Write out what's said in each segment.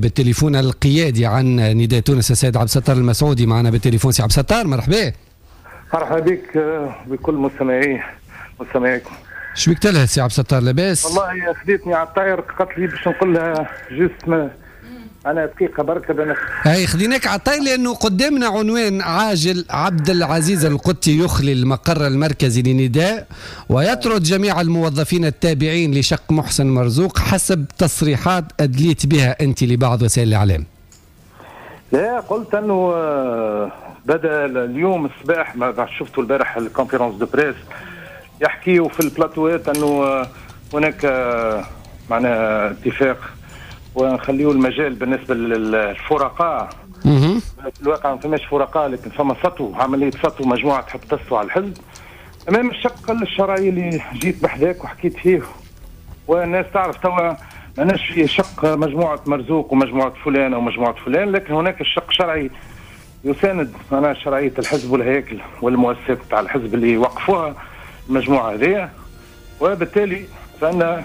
بالتليفون القيادي عن نداء تونس السيد عبد الستار المسعودي معنا بالتليفون. سي عبد الستار مرحبا. مرحبا بك بكل مستمعيكم. شو بك تلها سي عبد الستار لاباس؟ والله خذيتني على الطاير قالت لي باش نقول لها جوست انا دقيقه بركه اي خذيناك على الطاير لانه قدامنا عنوان عاجل: عبد العزيز القطي يخلي المقر المركزي لنداء ويطرد جميع الموظفين التابعين لشق محسن مرزوق حسب تصريحات ادليت بها انت لبعض وسائل الاعلام. لا قلت انه بدا اليوم الصباح، ما شفتوا البارح الكونفرنس دو بريس يحكيوا في البلاتوات انه هناك معناها اتفاق ونخليوا المجال بالنسبه للفرقاء. في الواقع ما فماش فرقاء، لكن فما سطو، عمليه سطو، مجموعه تحب تسطو على الحزب امام الشق الشرعي اللي جيت بحذاك وحكيت فيه. والناس تعرف توا ماناش في شق مجموعه مرزوق ومجموعه فلان او مجموعه فلان، لكن هناك الشق شرعي يساند معناها شرعيه الحزب والهياكل والمؤسسات تاع الحزب اللي وقفوها المجموعه هذه. وبالتالي فانا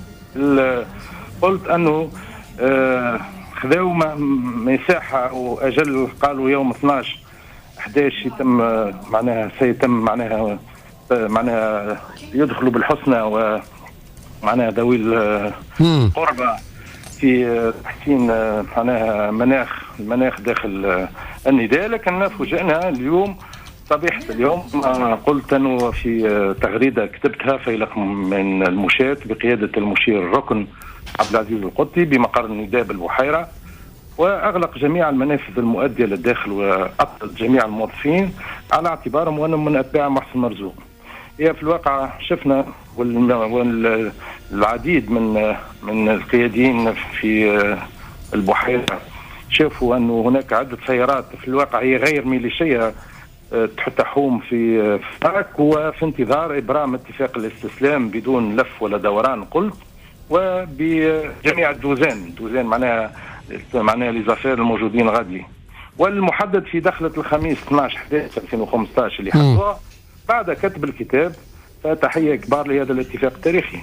قلت انه خذاو مساحه واجل، قالوا يوم 12/11 يتم معناها سيتم معناها يدخلوا بالحسنى ومعناها ذوي القربى في تحسين معناها المناخ داخل النداء. لكن فوجئنا اليوم صبيحة اليوم، قلت أنه في تغريدة كتبتها فيلق من المشاة بقيادة المشير الركن عبد العزيز القطي بمقر النداء بالبحيرة، وأغلق جميع المنافذ المؤدية للداخل وأطلق جميع الموظفين على اعتبارهم أنهم من أتباع محسن مرزوق. هي في الواقع شفنا والعديد من القياديين في البحيرة شافوا أنه هناك عدة سيارات في الواقع هي غير ميليشية تحوم في فرق وفي انتظار إبرام اتفاق الاستسلام بدون لف ولا دوران قلت، وبجميع الدوزان معناها لزافير الموجودين غادي، والمحدد في دخلة الخميس 12/11/2015 اللي حدوها بعد كتب الكتاب. فتحية كبار لهذا الاتفاق التاريخي.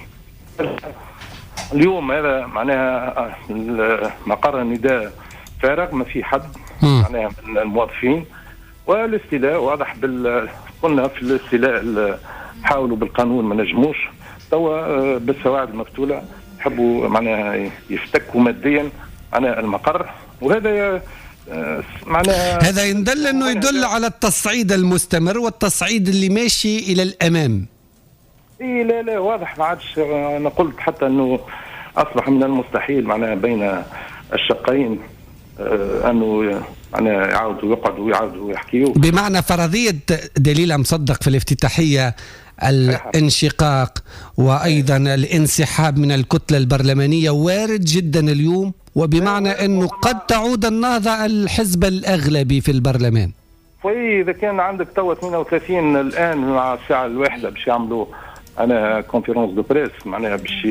اليوم هذا معناها مقر النداء فارغ، ما في حد معناها من الموظفين، والاستيلاء واضح قلنا في الاستيلاء حاولوا بالقانون ما نجموش، توا بالسواعد المفتولة يحبوا معناها يفتكوا ماديا معناها المقر. وهذا معناها هذا يدل انه يدل على التصعيد المستمر والتصعيد اللي ماشي الى الامام. اي لا واضح، ما عادش انا قلت حتى انه اصبح من المستحيل معناها بين الشقين انه معناها يعاودوا يقعدوا ويعاودوا يحكيوا. بمعنى فرضيه دليل مصدق في الافتتاحيه الانشقاق وايضا الانسحاب من الكتله البرلمانيه وارد جدا اليوم، وبمعنى انه قد تعود النهضه الحزب الاغلبي في البرلمان. اذا كان عندك توا 32 الان مع الساعه الواحده باش يعملوا انا كونفرنس دو بريس معناها باش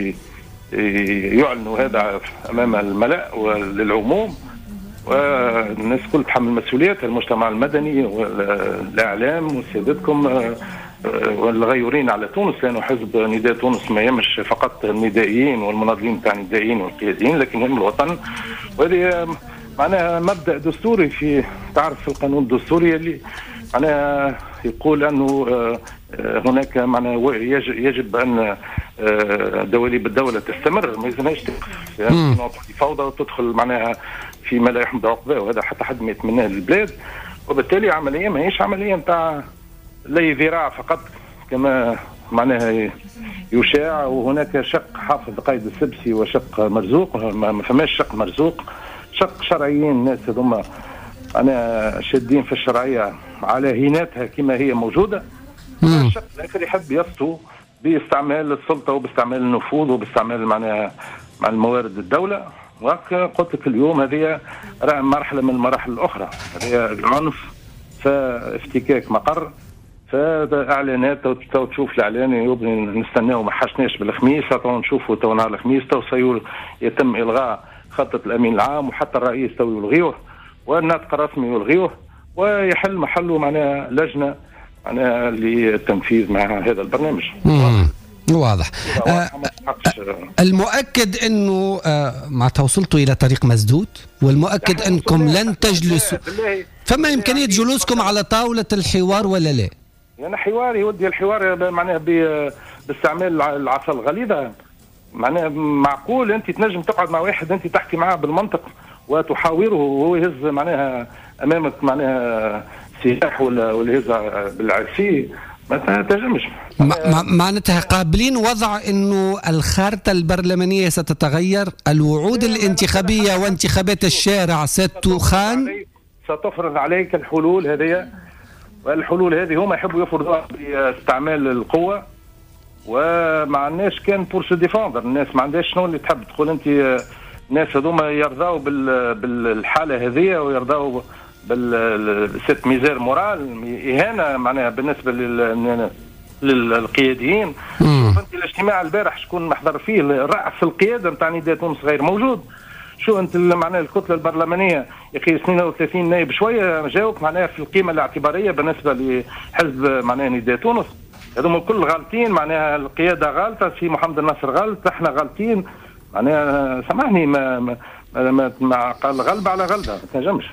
يعلنوا هذا امام الملأ وللعموم، والناس كل تحمل مسؤوليات، المجتمع المدني والاعلام وسيادتكم والغيورين على تونس، لانه حزب نداء تونس ما يمش فقط الندائيين والمناضلين تاع الندائيين والقياديين، لكن هم الوطن. وهذه معناها مبدا دستوري في تعرف في القانون الدستوري اللي معناها يقول انه هناك معناها يجب ان دواليب الدوله تستمر، ما يلزمهاش توقف، يعني فوضى وتدخل معناها فيما لا يحمد عقباه، وهذا حتى حد ما يتمناه للبلاد. وبالتالي عمليه ماهيش عمليه نتاع لي ذراع فقط كما معناها يشاع. وهناك شق حافظ قايد السبسي وشق مرزوق، ما فماش شق مرزوق، شق شرعيين. الناس هذوما انا شادين في الشرعيه على هيناتها كما هي موجوده. الشق الاخر يحب يسطو باستعمال السلطه وباستعمال النفوذ وباستعمال معناها مع الموارد الدوله. وقلت لك اليوم هذه مرحله من المراحل الاخرى، هذه العنف فافتكاك مقر، فهذا اعلانات تو تشوف الاعلان نستناو ما حشناش بالخميس، تو نشوفوا تو نهار الخميس تو يتم الغاء خطه الامين العام، وحتى الرئيس تو يلغيوه والناطق الرسمي يلغيوه، ويحل محله معناها لجنه معناها للتنفيذ مع هذا البرنامج. واضح. المؤكد انه معناتها وصلتوا الى طريق مسدود، والمؤكد انكم لن تجلسوا. فما امكانيه جلوسكم على طاوله الحوار ولا لا؟ يعني حوار يودي الحوار معناها باستعمال العصا الغليظه. معناها معقول انت تنجم تقعد مع واحد انت تحكي معاه بالمنطق وتحاوره وهو يهز معناها امامك معناها سلاح ولا يهز بالعسي؟ ما تنجمش. معناتها قابلين وضع انه الخارطه البرلمانيه ستتغير، الوعود الانتخابيه وانتخابات الشارع ستخان، ستفرض عليك الحلول هذه، والحلول هذه هم يحبوا يفرضوها باستعمال القوه، وما عندناش كان بور سو ديفوندر. الناس ما عندهاش شنو اللي تحب تقول انت. الناس هذوما يرضاو بالحاله هذه ويرضاو بالست ميزير مورال، اهانه معناها بالنسبه للقياديين. شوف انت الاجتماع البارح شكون محضر فيه؟ رأس القياده نتاع نداء تونس غير موجود. شو انت معناها الكتله البرلمانيه يا اخي 32 نائب شويه جاوك معناها في القيمه الاعتباريه بالنسبه لحزب معناها نداء تونس. هذوما الكل غالطين، معناها القياده غالطه، سي محمد الناصر غلط، احنا غالطين. معناها سامحني ما قال غلبه على غلبه ما تنجمش.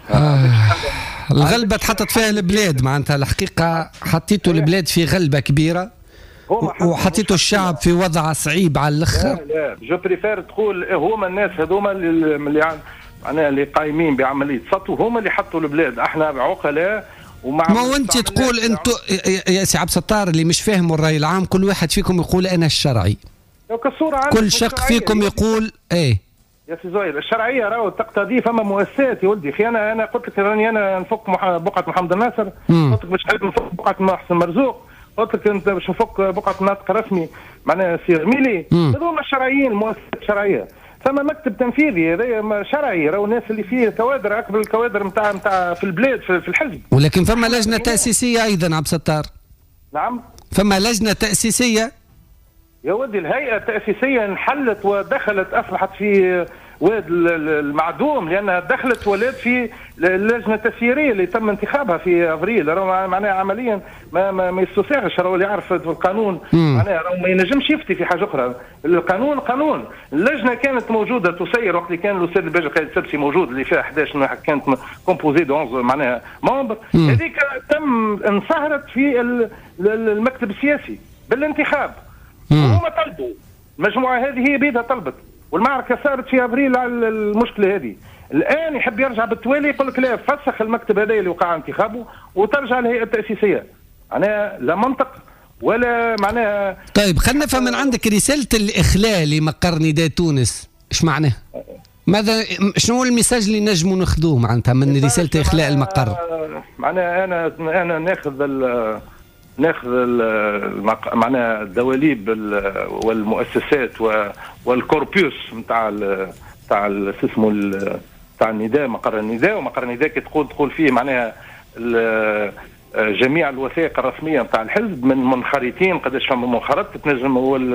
الغلبه تحطت فيها البلاد، معناتها الحقيقه حطيتوا البلاد في غلبه كبيره وحطيتوا الشعب في وضع صعيب على الاخر. لا جو بريفير تقول هما الناس هذوما اللي معناها اللي قايمين بعمليه سطو هما اللي حطوا البلاد، احنا عقلاء. ما وانت تقول انتوا يا سي عبد الستار اللي مش فاهم الراي العام، كل واحد فيكم يقول انا الشرعي، كل شق فيكم يقول ايه يا سي زهير. الشرعيه راهو تقتضي فما مؤسسات يا ولدي. اخي انا قلت لك راني انا نفك بقعه محمد الناصر، قلت لك باش نفك بقعه محسن مرزوق، قلت لك انت باش نفك بقعه ناطق رسمي معناها سي غميلي. هذوما الشرعيين، مؤسسات شرعيه. ثم مكتب تنفيذي هذا شرعي، راهو الناس اللي فيه كوادر اكبر الكوادر نتاع في البلاد في الحزب. ولكن فما لجنه تاسيسيه ايضا عبد الستار. نعم فما لجنه تاسيسيه يا ودي. الهيئه التاسيسيه انحلت ودخلت، اصبحت في واد المعدوم، لانها دخلت ولات في اللجنه التسييريه اللي تم انتخابها في افريل. معناها عمليا ما يستساغش، راهو اللي يعرف في القانون معناها راهو ما ينجمش يفتي في حاجه اخرى. القانون قانون. اللجنه كانت موجوده تسير وقت اللي كان الاستاذ الباجي خالد السبسي موجود، اللي فيها 11 كانت كومبوزي دو 11 معناها ممبر. هذيك تم انصهرت في المكتب السياسي بالانتخاب. هما طلبوا المجموعه هذه، هي بيدها طلبت، والمعركه صارت في ابريل على المشكله هذه. الان يحب يرجع بالتوالي، يقول لك لا فسخ المكتب هذا اللي وقع انتخابه وترجع الهيئه التاسيسيه. معناها لا منطق ولا معناها. طيب خلينا نفهم من عندك رساله الاخلاء لمقر نداء تونس ايش معناه؟ ماذا شنو الميساج اللي نجموا ناخذوه معناتها من رساله اخلاء المقر؟ معناها انا ناخذ معناها الدواليب والمؤسسات والكوربيوس نتاع اسمه تاع النداء، مقر النداء. ومقر النداء كي تقول فيه معناها جميع الوثائق الرسميه نتاع الحزب من منخرطين قداش فما منخرط تنجم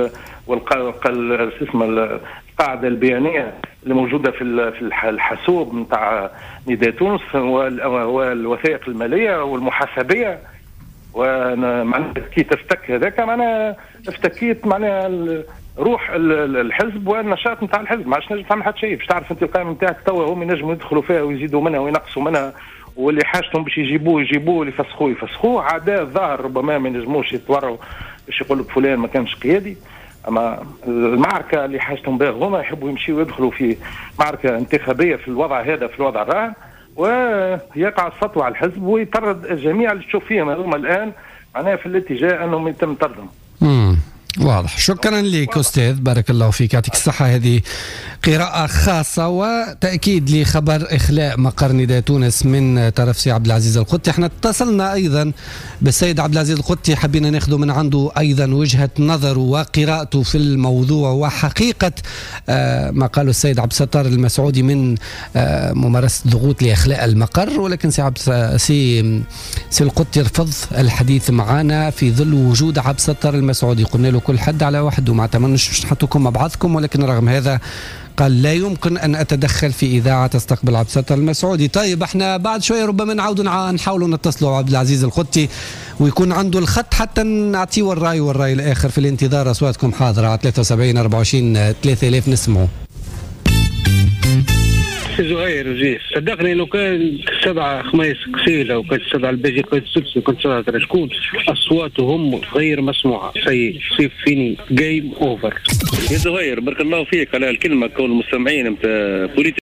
اسمه القاعده البيانيه اللي موجوده في الحاسوب نتاع نداء تونس والوثائق الماليه والمحاسبيه. ومعناها كي تفتك هذاك معناها افتكيت معناها روح الحزب والنشاط نتاع الحزب. ما عادش نجم تعمل حتى شيء. باش تعرف انت القائمه نتاعك توا هم ينجموا يدخلوا فيها ويزيدوا منها وينقصوا منها، واللي حاجتهم باش يجيبوه واللي يفسخوه. عادات ظاهر ربما ما ينجموش يتورعوا باش يقول لك فلان ما كانش قيادي. اما المعركه اللي حاجتهم بها هما يحبوا يمشيوا يدخلوا في معركه انتخابيه في الوضع هذا، في الوضع الراهن، ويقع السطو على الحزب ويطرد الجميع اللي تشوف فيهم هذوما الان معناها في الاتجاه انهم يتم طردهم. واضح. شكرا لك أستاذ، بارك الله فيك، يعطيك الصحة. هذه قراءة خاصة وتأكيد لخبر إخلاء مقر نداء تونس من طرف سي عبد العزيز القطي. احنا اتصلنا أيضا بالسيد عبد العزيز القطي، حبينا ناخذ من عنده أيضا وجهة نظره وقراءته في الموضوع وحقيقة ما قاله السيد عبد الستار المسعودي من ممارسة ضغوط لإخلاء المقر. ولكن سي القطي رفض الحديث معنا في ظل وجود عبد الستار المسعودي. قلنا له كل حد على وحده، ما تمنش باش نحطوكم مع بعضكم، ولكن رغم هذا قال لا يمكن أن أتدخل في إذاعة تستقبل عبد الستار المسعودي. طيب احنا بعد شوية ربما نعود نحاولوا نتصلوا عبد العزيز القطي ويكون عنده الخط حتى نعطيه الرأي الآخر. في الانتظار أصواتكم حاضرة على 73 24 3000 نسمعوا. زهير جيس صدقني لو كان 7 خميس قسيلة وكانت 7 الباجي قيد السدس وكانت 7 شكون أصواتهم غير مسموعة. سيف فيني جيم أوفر. يا زهير بارك الله فيك على الكلمة كون المستمعين